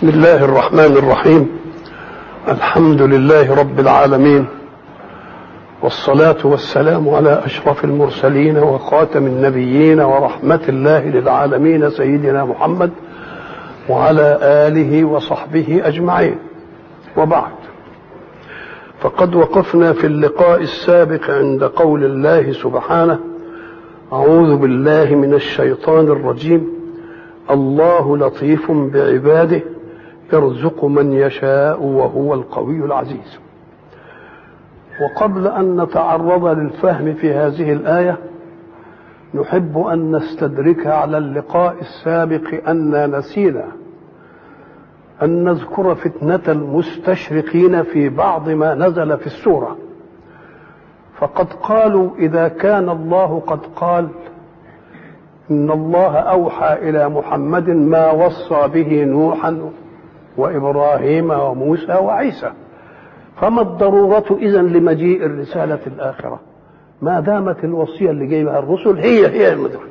بسم الله الرحمن الرحيم. الحمد لله رب العالمين، والصلاة والسلام على أشرف المرسلين وخاتم النبيين ورحمة الله للعالمين سيدنا محمد وعلى آله وصحبه أجمعين. وبعد، فقد وقفنا في اللقاء السابق عند قول الله سبحانه: أعوذ بالله من الشيطان الرجيم، الله لطيف بعباده يرزق من يشاء وهو القوي العزيز. وقبل أن نتعرض للفهم في هذه الآية، نحب أن نستدرك على اللقاء السابق أننا نسينا أن نذكر فتنة المستشرقين في بعض ما نزل في السورة. فقد قالوا: إذا كان الله قد قال إن الله أوحى إلى محمد ما وصى به نوحا وإبراهيم وموسى وعيسى، فما الضرورة إذن لمجيء الرسالة الآخرة ما دامت الوصية اللي جايبها الرسل هي المدرسة؟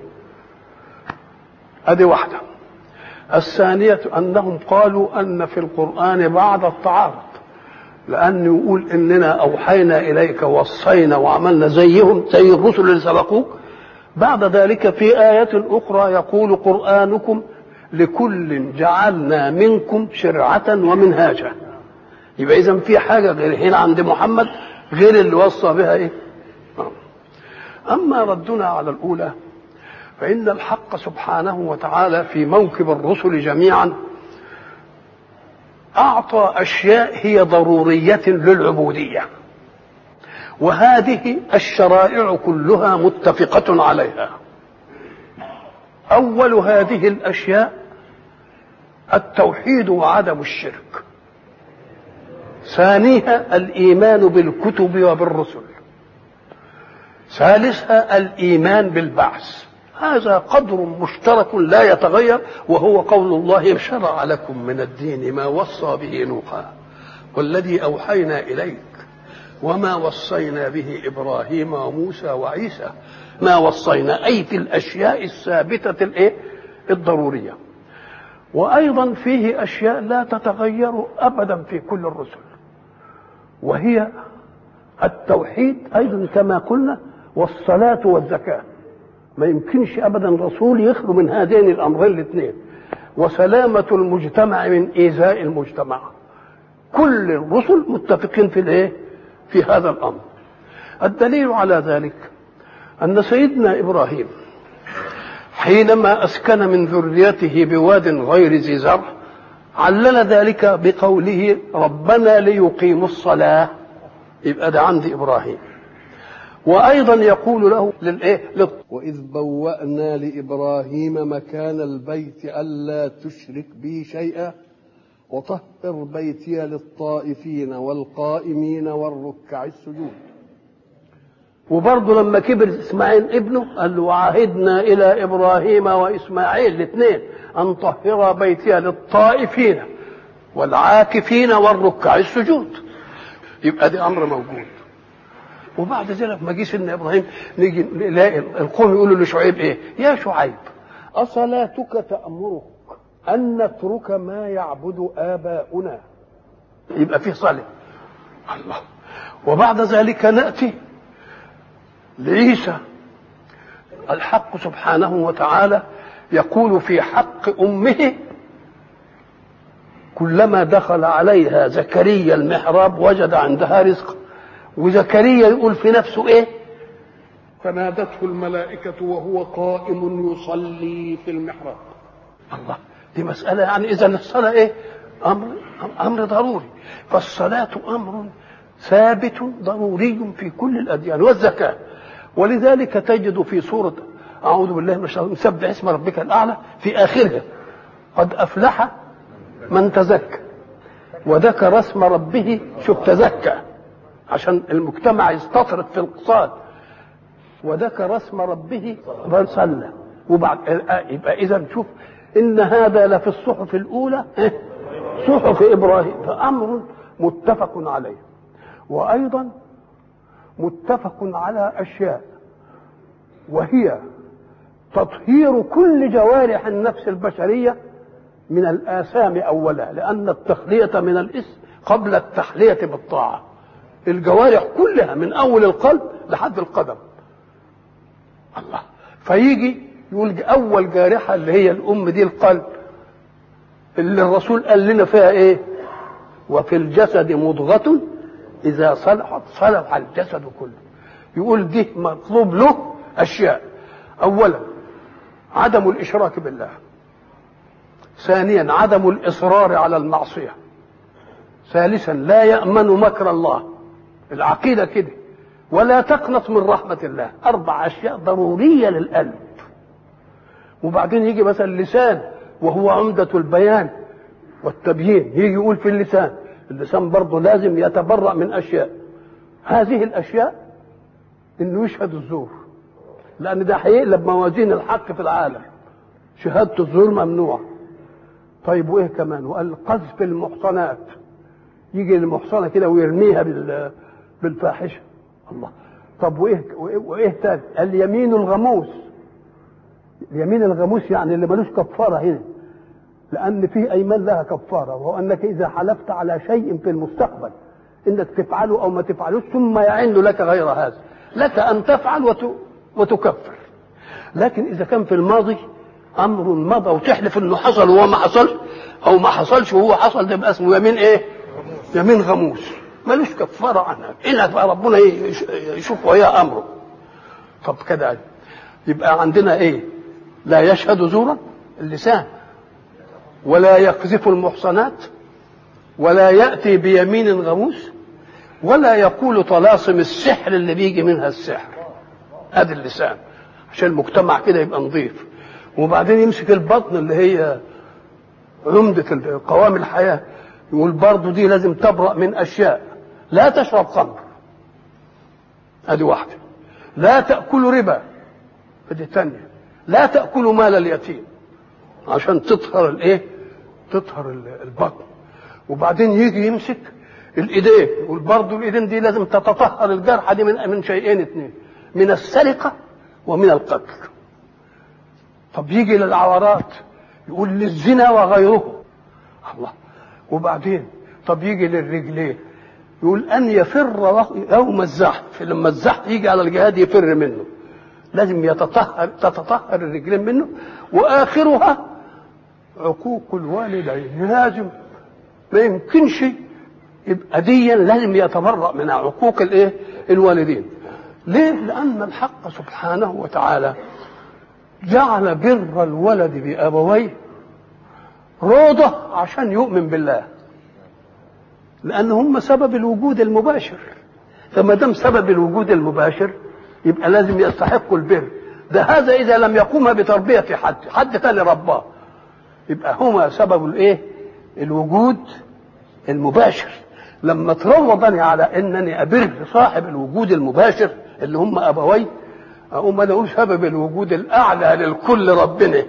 هذه واحدة. الثانية أنهم قالوا أن في القرآن بعض التعارض، لأنه يقول إننا أوحينا إليك ووصينا وعملنا زيهم زي الرسل اللي سبقوك، بعد ذلك في آية أخرى يقول: قرآنكم لكل جعلنا منكم شرعة ومنهاجا. يبقى إذن في حاجة غير هنا عند محمد غير اللي وصى بها إيه؟ أما ردنا على الأولى، فإن الحق سبحانه وتعالى في موكب الرسل جميعا أعطى أشياء هي ضرورية للعبودية، وهذه الشرائع كلها متفقة عليها. أول هذه الأشياء التوحيد وعدم الشرك، ثانيها الإيمان بالكتب وبالرسل، ثالثها الإيمان بالبعث. هذا قدر مشترك لا يتغير، وهو قول الله: شرع لكم من الدين ما وصى به نوحا والذي أوحينا إليك وما وصينا به إبراهيم وموسى وعيسى. ما وصينا أي في الأشياء الثابتة الضرورية. وأيضا فيه أشياء لا تتغير أبدا في كل الرسل، وهي التوحيد أيضا كما قلنا، والصلاة والزكاة. ما يمكنش أبدا رسول يخلو من هذين الأمرين الاثنين. وسلامة المجتمع من إيذاء المجتمع. كل الرسل متفقين في هذا الأمر. الدليل على ذلك أن سيدنا إبراهيم حينما أسكن من ذريته بواد غير ذي زرع علل ذلك بقوله: ربنا ليقيموا الصلاة. يبقى ده عند إبراهيم. وأيضا يقول له وإذ بوأنا لإبراهيم مكان البيت ألا تشرك بي شيئا وطهر بيتي للطائفين والقائمين والركع السجود. وبرضه لما كبر إسماعيل ابنه قال له: وعهدنا إلى إبراهيم وإسماعيل الاثنين أن طهر بيتي للطائفين والعاكفين والركع السجود. يبقى دي أمر موجود. وبعد ذلك ما جيش إن إبراهيم نيجي نلاقي القوم يقولوا لشعيب إيه؟ يا شعيب أصلاتك تأمرك أن نترك ما يعبد آباؤنا؟ يبقى فيه صلاة. الله. وبعد ذلك نأتي لعيسى. الحق سبحانه وتعالى يقول في حق أمه: كلما دخل عليها زكريا المحراب وجد عندها رزقا. وزكريا يقول في نفسه إيه؟ فنادته الملائكة وهو قائم يصلي في المحراب. الله. دي مسألة يعني إذا الصلاة إيه؟ أمر ضروري. فالصلاة أمر ثابت ضروري في كل الأديان. والزكاة، ولذلك تجد في سورة أعوذ بالله من الشيطان سبح اسم ربك الأعلى في آخرها: قد أفلح من تزكى وذكر اسم ربه. شوف، تزكى عشان المجتمع يستطرد في الاقتصاد، وذكر اسم ربه فصلى. وبعد يبقى إذا شوف إن هذا لفي الصحف الأولى صحف إبراهيم. فأمر متفق عليه. وأيضا متفق على أشياء، وهي تطهير كل جوارح النفس البشرية من الآثام أولا، لأن التخلية من الإثم قبل التحلية بالطاعة. الجوارح كلها من أول القلب لحد القدم. الله، فيجي يقول أول جارحة اللي هي الأم دي القلب، اللي الرسول قال لنا فيها إيه؟ وفي الجسد مضغة إذا صلحت صلح الجسد كله. يقول دي مطلوب له أشياء: أولا عدم الإشراك بالله، ثانيا عدم الإصرار على المعصية، ثالثا لا يأمن مكر الله، العقيدة كده، ولا تقنط من رحمة الله. 4 أشياء ضرورية للقلب. وبعدين يجي مثلا اللسان وهو عمدة البيان والتبيين، يجي يقول في اللسان برضه لازم يتبرأ من أشياء. هذه الأشياء إنه يشهد الزور، لأن ده هيقلب موازين الحق في العالم. شهادة الزور ممنوعة. طيب وإيه كمان؟ وقال قذف المحصنات، يجي المحصنة كده ويرميها بالفاحشة. الله، طب وإيه تاني؟ اليمين الغموس. اليمين الغموس يعني اللي ملوش كفارة هنا، لأن فيه أيمان لها كفارة، وهو أنك إذا حلفت على شيء في المستقبل إنك تفعله أو ما تفعلوش ثم يعين لك غير هذا، لك أن تفعل وتكفر. لكن إذا كان في الماضي أمر مضى وتحلف إنه حصل وهو ما حصلش، أو ما حصلش وهو حصل، ده يبقى اسمه يمين إيه؟ يمين غموس، ملوش كفارة عنها، إلا بقى ربنا يشوف وياه أمره. طب كده يبقى عندنا إيه؟ لا يشهد زورا اللسان، ولا يقذف المحصنات، ولا يأتي بيمين غموس، ولا يقول طلاسم السحر اللي بيجي منها السحر. هذا اللسان عشان المجتمع كده يبقى نظيف. وبعدين يمسك البطن اللي هي عمدة قوام الحياة، يقول برضو دي لازم تبرأ من أشياء: لا تشرب خمر، هذه واحدة. لا تأكل ربا، هذه ثانية. لا تأكل مال اليتيم، عشان تطهر الايه؟ تطهر البطن. وبعدين يجي يمسك الايدين، يقول برضو الايدين دي لازم تتطهر الجرحى دي من شيئين 2: من السرقة ومن القتل. طب يجي للعورات، يقول للزنا وغيره. الله. وبعدين طب يجي للرجلين، يقول أن يفر يوم الزحف، لما الزحف يجي على الجهاد يفر منه، لازم تتطهر الرجلين منه. وآخرها عقوق الوالدين، لازم ما يمكنش يبقى ديا، لازم يتبرأ من عقوق الايه؟ الوالدين. ليه؟ لأن الحق سبحانه وتعالى جعل بر الولد بأبويه روضة عشان يؤمن بالله، لأن هم سبب الوجود المباشر. فما دام سبب الوجود المباشر يبقى لازم يستحقوا البر ده. هذا إذا لم يقوم بتربية حد تاني رباه، يبقى هما سبب الايه؟ الوجود المباشر. لما تروضني على انني ابر صاحب الوجود المباشر اللي هم ابوي، اقوم انا اقول سبب الوجود الاعلى للكل ربنا،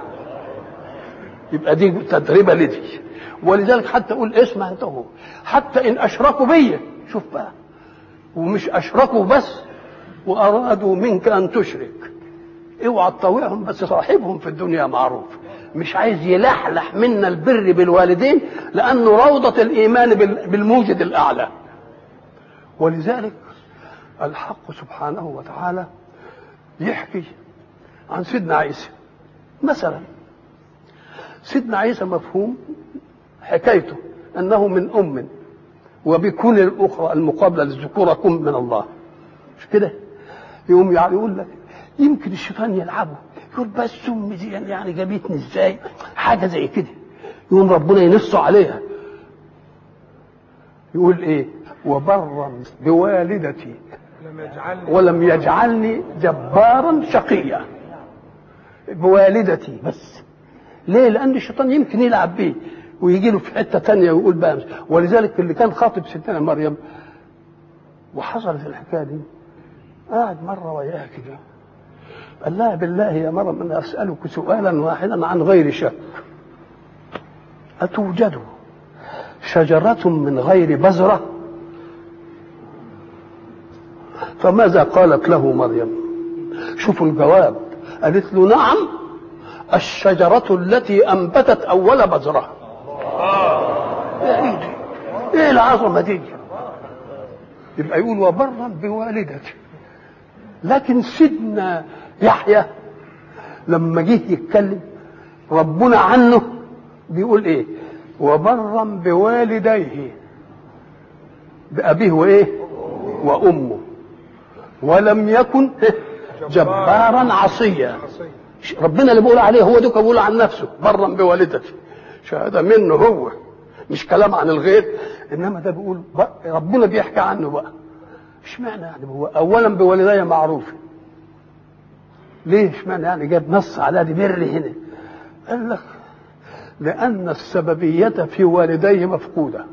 يبقى دي تدريبه لدي. ولذلك حتى اقول اسمع انت هو، حتى ان اشركوا بي، شوف بقى، ومش اشركوا بس وارادوا منك ان تشرك، اوعى تطوعهم، بس صاحبهم في الدنيا معروف. مش عايز يلحلح منا البر بالوالدين، لانه روضة الايمان بالموجد الاعلى. ولذلك الحق سبحانه وتعالى يحكي عن سيدنا عيسى مثلا. سيدنا عيسى مفهوم حكايته انه من ام، وبكون الاخرى المقابله للذكوره كن من الله، مش كده؟ يقوم يقول لك يمكن الشيطان يلعبه، يقول بس امي دي يعني جابتني ازاي، حاجه زي كده. يقوم ربنا ينص عليها، يقول ايه؟ وبرا بوالدتي ولم يجعلني جبارا شقيا. بوالدتي بس. ليه؟ لان الشيطان يمكن يلعب بيه ويجي له في حته ثانيه ويقول بقى. ولذلك اللي كان خاطب ستنا مريم وحصلت الحكايه دي، قاعد مره وياها كده، قال لها بالله يا مريم انا اسالك سؤالا واحدا عن غير شك: اتوجد شجره من غير بذره؟ فماذا قالت له مريم؟ شوفوا الجواب، قالت له نعم الشجرة التي أنبتت أول بذرة. إيه العظمة دي؟ يبقى يقول وبرا بوالدتي. لكن سيدنا يحيى لما جه يتكلم ربنا عنه بيقول ايه؟ وبرا بوالديه، بأبيه وايه وأمه، ولم يكن جبارا عصيا. ربنا اللي بيقول عليه هو ده، بيقول عن نفسه برا بوالدتي، شهاده منه هو، مش كلام عن الغير. انما ده بيقول ربنا بيحكي عنه بقى. اشمعنى يعني هو اولا بوالديه معروف، ليه اشمعنى يعني جاب نص على دي بر هنا؟ قال لك لان السببيه في والديه مفقوده.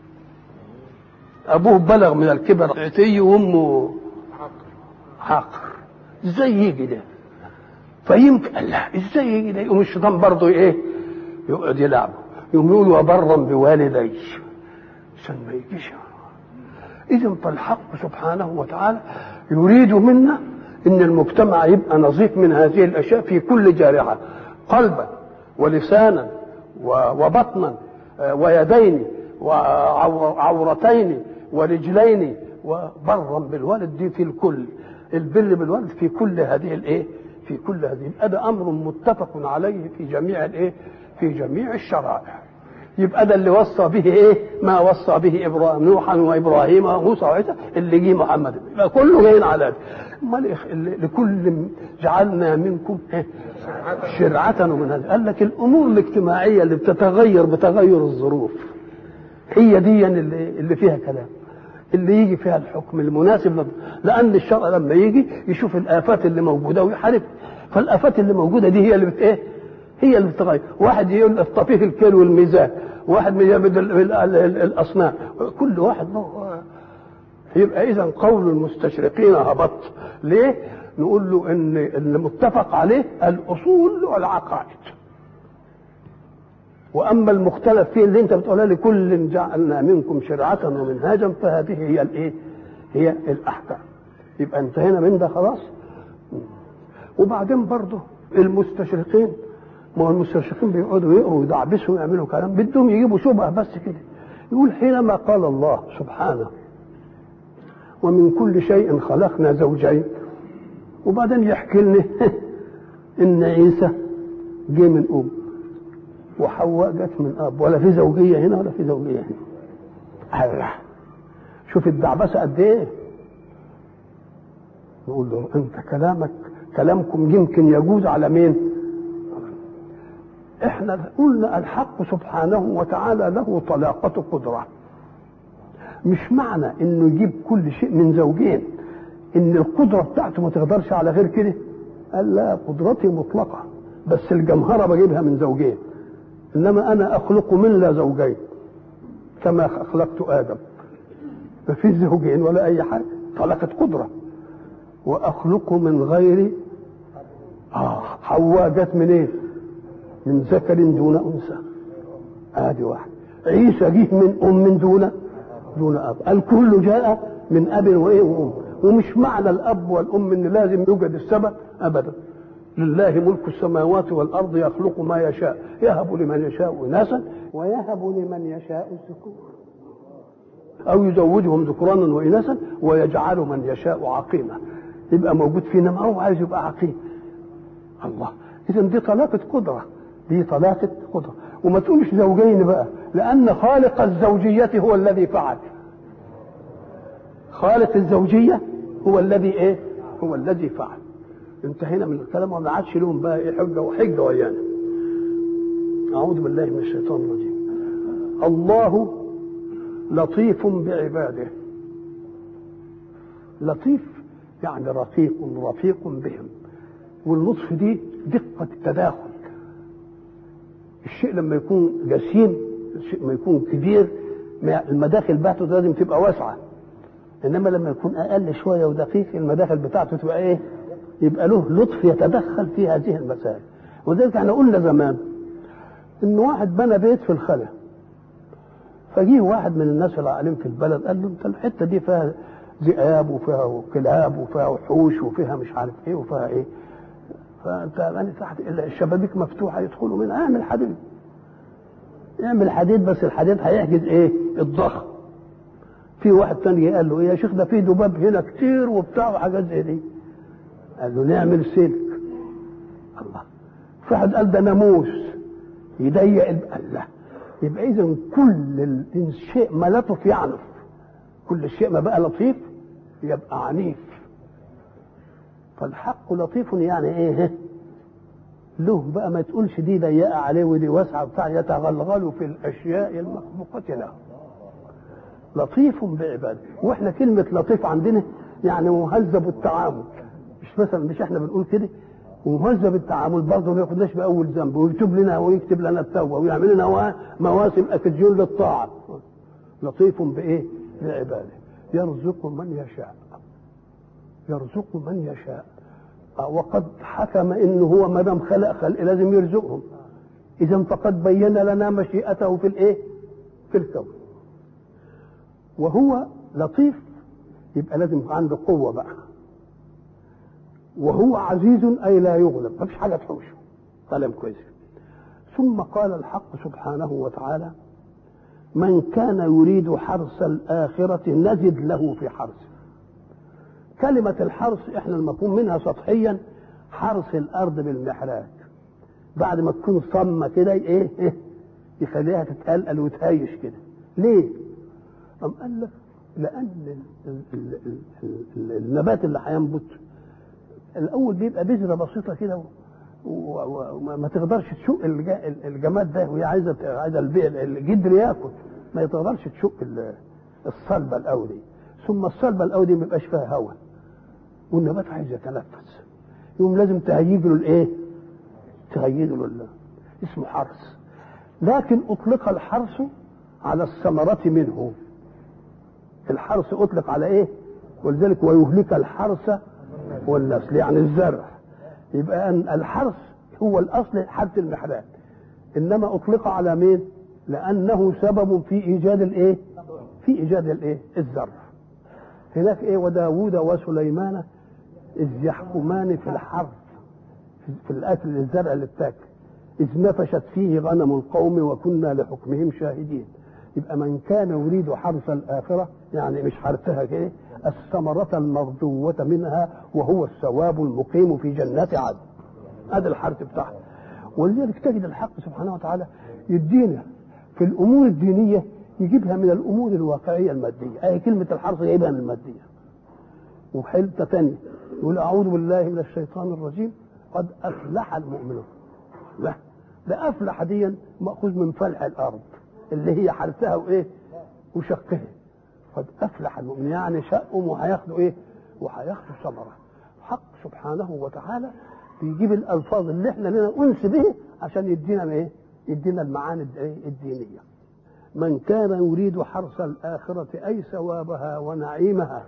ابوه بلغ من الكبر عتي وامه عاقر، ازاي يجي ده؟ فيمكن الله ازاي يجي ده؟ يقوم الشيطان برضه ايه؟ يقعد يلعبه، يقوم يقول وبرا بوالدي عشان ما يجيش. اذا فالحق سبحانه وتعالى يريد منا ان المجتمع يبقى نظيف من هذه الاشياء في كل جارحه، قلبا ولسانا وبطنا ويدين وعورتين ورجلين، وبرا بالوالد دي في الكل، البر بالوالد في كل هذه الايه؟ في كل هذه. هذا امر متفق عليه في جميع الايه؟ في جميع الشرائع. يبقى ده اللي وصى به ايه؟ ما وصى به ابراهيم نوحا وابراهيم وموسى وعيسى، اللي جه محمد، يبقى كله جايين على ده. امال لكل جعلنا منكم شرعة ومنهجا. قال لك الامور الاجتماعيه اللي بتتغير بتغير الظروف هي دي اللي فيها كلام، اللي يجي فيها الحكم المناسب، لان الشرع لما يجي يشوف الافات اللي موجوده ويحارب. فالافات اللي موجوده دي هي اللي ايه؟ هي اللي بتغير. واحد يقول الطفيف الكيل والميزان، واحد يعمل الاصنام، كل واحد له. يبقى اذا قول المستشرقين هبط. ليه؟ نقول له ان اللي متفق عليه الاصول والعقائد، واما المختلف فيه اللي انت بتقولها لكل جعلنا منكم شرعة ومنهاجا، فهذه هي الايه؟ هي الاحكام. يبقى انتهينا من ده خلاص. وبعدين برضه المستشرقين، ما هو المستشرقين بيقعدوا يقروا ويدعبسوا ويعملوا كلام، بدهم يجيبوا شبهه بس كده. يقول حينما قال الله سبحانه ومن كل شيء خلقنا زوجين، وبعدين يحكي لنا ان عيسى جه من ام وحواء جت من اب، ولا في زوجيه هنا ولا في زوجيه هنا. الله، شوف الدعبسه قد ايه. نقول له انت كلامكم يمكن يجوز على مين؟ احنا قلنا الحق سبحانه وتعالى له طلاقة قدرة. مش معنى انه يجيب كل شيء من زوجين ان القدرة بتاعته ما تقدرش على غير كده. قال لا، قدرتي مطلقة، بس الجمهرة بجيبها من زوجين، انما انا اخلق من لا زوجين كما خلقت ادم، ما فيش زوجين ولا اي حاجة، طلاقة قدرة. واخلق من غير حواء جت من ايه؟ من ذكر دون انثى. ادي واحد. عيسى جه من ام دون اب. الكل جاء من اب وايه وام. ومش معنى الاب والام ان لازم يوجد السبب ابدا. لله ملك السماوات والارض يخلق ما يشاء، يهب لمن يشاء اناثا ويهب لمن يشاء الذكور، او يزوجهم ذكرانا واناثا ويجعل من يشاء عقيما. يبقى موجود فينا ما هو عايز يبقى عقيم. الله، اذا دي طلاقة قدرة، دي طلاقة قدرة. وما تقولش زوجين بقى، لأن خالق الزوجية هو الذي فعل. خالق الزوجية هو الذي إيه؟ هو الذي فعل. انتهينا من الكلام وما عادش لهم بقى إيه حجة وحجة ويانا. أعوذ بالله من الشيطان الرجيم. الله لطيف بعباده. لطيف يعني رفيق بهم. واللطف دي دقة التداخل. الشيء لما يكون جسيم، الشيء لما يكون كبير، المداخل بتاعته لازم تبقى واسعة. انما لما يكون اقل شوية ودقيق، المداخل بتاعته تبقى ايه؟ يبقى له لطف يتدخل في هذه المسائل. وذلك احنا قلنا زمان ان واحد بنى بيت في الخلا، فجيه واحد من الناس العالم في البلد قال له انت الحتة دي فيها ذئاب وفيها كلاب وفيها وحوش وفيها مش عارف ايه وفيها ايه. فانت يعني تحت الشبابيك مفتوحه يدخلوا منها، اعمل حديد، اعمل حديد، بس الحديد هيحجز ايه؟ الضخم. في واحد تاني قال له ايه يا شيخ ده في ذباب هنا كتير وبتاع وحاجات زي دي، قال له نعمل سلك. الله. في واحد قال ده ناموس يضيق الله. يبقى اذا كل الشيء ما لطف يعنف، كل الشيء ما بقى لطيف يبقى عنيف. فالحق لطيف يعني ايه؟ له بقى ما تقولش دي ضيقه عليه ودي واسعه بتاع، يتغلغل في الاشياء المخلوقه له. لطيف بعباده. واحنا كلمه لطيف عندنا يعني مهذب التعامل، مش مثلا مش احنا بنقول كده ومهذب التعامل برضه ما ياخدناش باول ذنب ويكتب لنا ويكتب لنا التوبه ويعمل لنا مواسم اكديون للطاعه. لطيف بايه؟ بعباده. يرزق من يشاء، يرزق من يشاء. وقد حكم انه هو ما دام خلق لازم يرزقهم، اذا فقد بين لنا مشيئته في الايه؟ في الكون. وهو لطيف يبقى لازم عنده قوه بقى. وهو عزيز اي لا يغلب، ما فيش حاجه تحوشه. كلام كويس. ثم قال الحق سبحانه وتعالى من كان يريد حرث الآخرة نزد له في حرثه. كلمة الحرث احنا المفهوم منها سطحيا حرث الأرض بالمحراث، بعد ما تكون صمة كده ايه يخليها تتقلقل وتهيش كده. ليه؟ قال لك لأن النبات اللي هينبت الأول بيبقى بذرة بسيطة كده وما تقدرش تشق الجماد ده، وهي عايزة الجدر ياكل، ما تقدرش تشق الصلبة الأولي. ثم الصلبة الأولي ما يبقاش فيها هواء والنبات عايز يتنفس، يوم لازم تهيج له الايه؟ تهيج له اسمه حرث. لكن أطلق الحرث على الثمرة منه. الحرث أطلق على ايه؟ ولذلك ويهلك الحرث والنسل يعني الزرع. يبقى أن الحرث هو الأصل حرث المحرات، إنما أطلق على مين؟ لأنه سبب في إيجاد الإيه؟ في إيجاد الإيه؟ الزرع. هناك إيه؟ وداود وسليمان إذ يحكمان في الحرث، في الأكل الزرع اللي بتاكل، إذ نفشت فيه غنم القوم وكنا لحكمهم شاهدين. يبقى من كان يريد حرث الآخرة يعني مش حرثها كده، الثمرة المرجوة منها وهو الثواب المقيم في جنات عدن. هذا الحرث بتاعها. ولذلك تجد الحق سبحانه وتعالى يدينا في الأمور الدينية يجيبها من الأمور الواقعية المادية. أي كلمة الحرث يجيبها من المادية. وحلتة ثانية يقول أعوذ بالله من الشيطان الرجيم قد أفلح المؤمنون. لا ده أفلح ديا مأخوذ من فلح الأرض اللي هي حرثها وإيه؟ وشقها. قد أفلح المؤمنين يعني شقهم وهياخدوا إيه؟ وهياخدوا ثمرة. حق سبحانه وتعالى بيجيب الألفاظ اللي احنا لنا أنس به عشان يدينا إيه؟ يدينا المعاني الدينية. من كان يريد حرث الآخرة أي ثوابها ونعيمها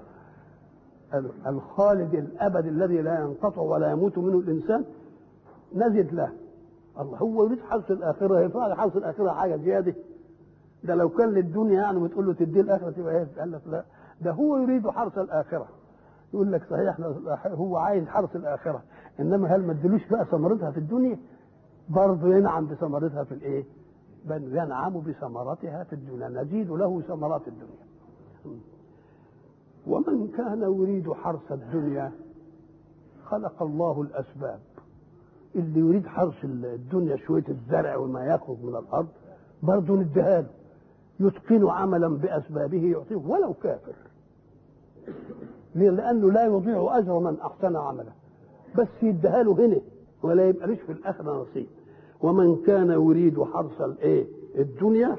الخالد الأبد الذي لا ينقطع ولا يموت منه الإنسان نزد له. الله هو يريد حرث الآخرة، يفعل حرث الآخرة حاجة زيادة؟ ده لو كان للدنيا يعني بتقول له تدي الآخرة تبقى ايه؟ قال لك لا، ده هو يريد حرث الآخرة. يقول لك صحيح هو عايز حرث الآخرة، إنما هل ما ادلوش بقى ثمرتها في الدنيا؟ برضه ينعم بثمرتها في الإيه؟ بل ينعم بثمرتها في الدنيا، نزيد له ثمرات الدنيا. ومن كان يريد حرث الدنيا خلق الله الأسباب. اللي يريد حرث الدنيا شوية الزرع وما يخرج من الأرض برضه نديها له، يتقن عملا بأسبابه يعطيه ولو كافر، لأنه لا يضيع أجر من أحسن عمله، بس يديها له هنا ولا يبقى ليش في الآخرة نصيب. ومن كان يريد حرث الإيه؟ الدنيا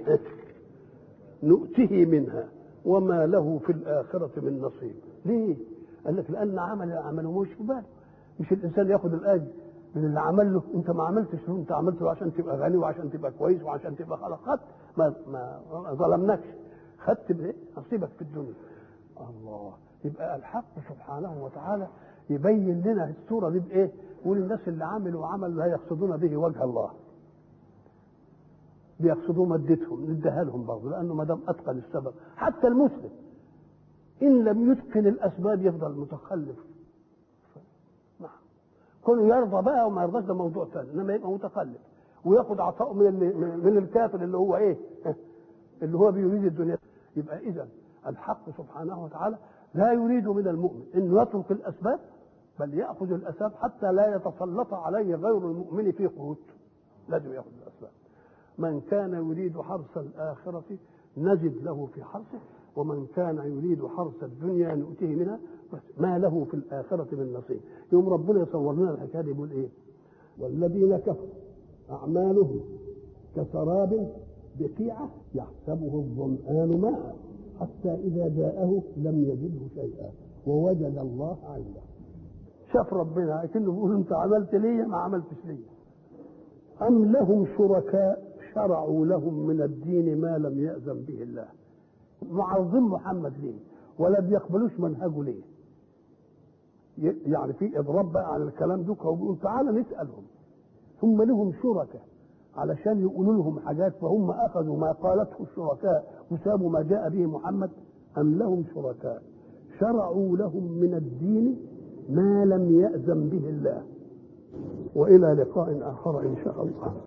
نؤته منها وما له في الآخرة من نصيب. ليه؟ قال لك لأن عمله مش في باله. مش الإنسان ياخد الأجر من اللي عمل له، انت ما عملتش له، انت عملت له عشان تبقى غني وعشان تبقى كويس وعشان تبقى خلقات، ما ظلمناكش، خدت بايه؟ نصيبك في الدنيا. الله. يبقى الحق سبحانه وتعالى يبين لنا الصوره دي بايه؟ يقول الناس اللي عملوا عمل لا يقصدون به وجه الله، بيقصدوا مادتهم، نديها لهم برضه، لانه ما دام اتقن السبب. حتى المسلم ان لم يتقن الاسباب يفضل متخلف. كونه يرضى بقى وما يرضاش ده موضوع ثاني، انما يبقى متقلب وياخد عطاء من الكافر اللي هو ايه؟ اللي هو بيريد الدنيا. يبقى اذا الحق سبحانه وتعالى لا يريد من المؤمن انه يترك الاسباب، بل ياخذ الاسباب حتى لا يتسلط عليه غير المؤمن في قوت. لازم ياخذ الاسباب. من كان يريد حرث الاخره نجد له في حرثه، ومن كان يريد حرث الدنيا نؤتيه منها ما له في الاخره من نصيب. يوم ربنا يصور لنا الحكايه دي يقول ايه؟ والذين كفروا اعمالهم كسراب بقيعه يحسبه الظمآن ماء حتى اذا جاءه لم يجده شيئا ووجد الله عنده. شاف ربنا لكنه بيقول انت عملت لي ما عملتش لي. ام لهم شركاء شرعوا لهم من الدين ما لم يأذن به الله. معظم محمد ليه ولا بيقبلوش منهجه ليه؟ يعني في اضراب بقى على الكلام ده، وبيقول تعالى نسالهم. ثم لهم شركاء علشان يقولوا لهم حاجات، فهم اخذوا ما قالته الشركاء وسابوا ما جاء به محمد. ام لهم شركاء شرعوا لهم من الدين ما لم يأذن به الله. والى لقاء اخر ان شاء الله.